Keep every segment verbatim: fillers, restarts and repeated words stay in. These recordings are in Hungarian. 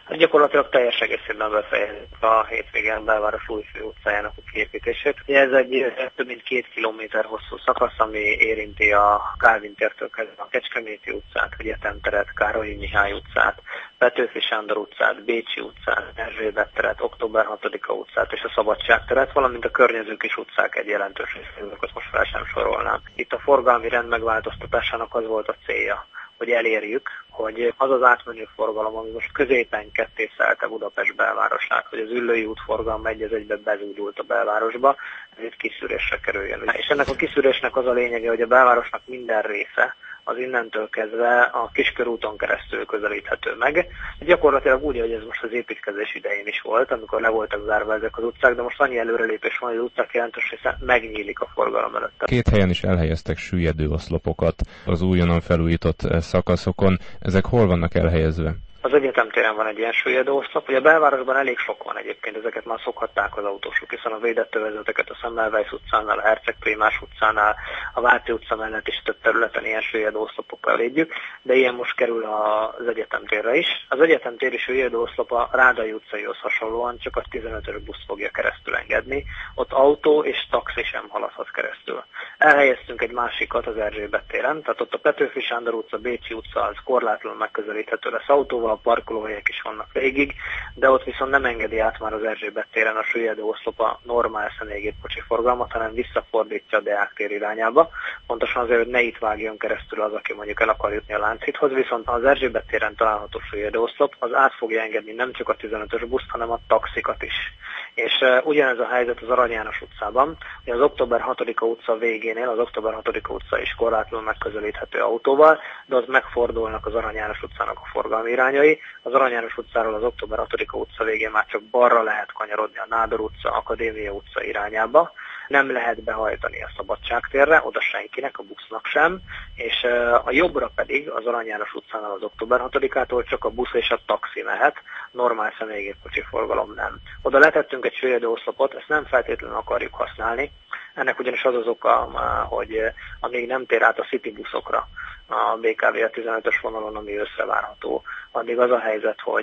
Hát gyakorlatilag teljes egészében befejezik a hétvégén belváros új főutcájának a kiépítését. Ez egy több mint két kilométer hosszú szakasz, ami érinti a Kálvin tértől kezdve a Kecskeméti utcát, Egyetemteret, Károlyi Mihály utcát, Petőfi Sándor utcát, Bécsi utcát, Erzsébet teret, október hatodika utcát és a Szabadságteret, valamint a környező kis utcák egy jelentős részét, most fel sem sorolnám. Itt a forgalmi rend megváltoztatásának az volt a célja, hogy elérjük, hogy az az átmenő forgalom, ami most középen ketté szelte Budapest belvárosát, hogy az Üllői út forgalma egy az egyben bezúdult a belvárosba, ez itt kiszűrésre kerüljön. És ennek a kiszűrésnek az a lényege, hogy a belvárosnak minden része az innentől kezdve a Kiskörúton keresztül közelíthető meg. Gyakorlatilag úgy, hogy ez most az építkezés idején is volt, amikor le voltak zárva ezek az utcák, de most annyi előrelépés van, hogy az utcák jelentős része megnyílik a forgalom előtt. Két helyen is elhelyeztek süllyedő oszlopokat az újonnan felújított szakaszokon. Ezek hol vannak elhelyezve? Az Egyetemtéren van egy ilyen süllyedő oszlop, ugye a belvárosban elég sok van egyébként, ezeket már szokhatták az autósok, hiszen a védett övezeteket a Semmelweis utcánál, a Herceg Prímás utcánál, a Váci utca mellett is több területen ilyen süllyedő oszlopokkal védjük, de ilyen most kerül az Egyetemtérre is. Az Egyetemtéri süllyedő oszlop a Rádai utcaihoz hasonlóan csak a tizenötös busz fogja keresztül engedni, ott autó és taxi sem haladhat keresztül. Elhelyeztünk egy másikat az Erzsébet téren, tehát ott a Petőfi Sándor utca, Bécsi utca az korlátlanul megközelíthető lesz autóval, a parkolóhelyek is vannak végig, de ott viszont nem engedi át már az Erzsébet téren a süllyedő oszlop a normál személygépkocsi forgalmat, hanem visszafordítja a Deák tér irányába. Pontosan azért, hogy ne itt vágjon keresztül az, aki mondjuk el akar jutni a Lánchídhoz, viszont az Erzsébet téren található süllyedő oszlop az át fogja engedni nem csak a tizenötös buszt, hanem a taxikat is. És uh, ugyanez a helyzet az Arany János utcában, hogy az október hatodika utca végénél, az október hatodika utca is korlátlanul megközelíthető autóval, de az megfordulnak az Arany János utcának a forgalmi irányai. Az Arany János utcáról az október hatodika utca végén már csak balra lehet kanyarodni a Nádor utca, Akadémia utca irányába. Nem lehet behajtani a Szabadságtérre, oda senkinek, a busznak sem, és a jobbra pedig az Arany János utcánál az október hatodikától csak a busz és a taxi mehet, normál személygépkocsi forgalom nem. Oda letettünk egy süllyedő oszlopot, ezt nem feltétlenül akarjuk használni, ennek ugyanis az az oka, hogy amíg nem tér át a City buszokra a bé ká vé a tizenötös vonalon, ami összevárható, addig az a helyzet, hogy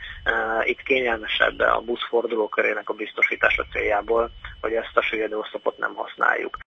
uh, itt kényelmesebb a busz fordulókörének a biztosítása céljából, hogy ezt a süllyedő oszlopot nem használjuk.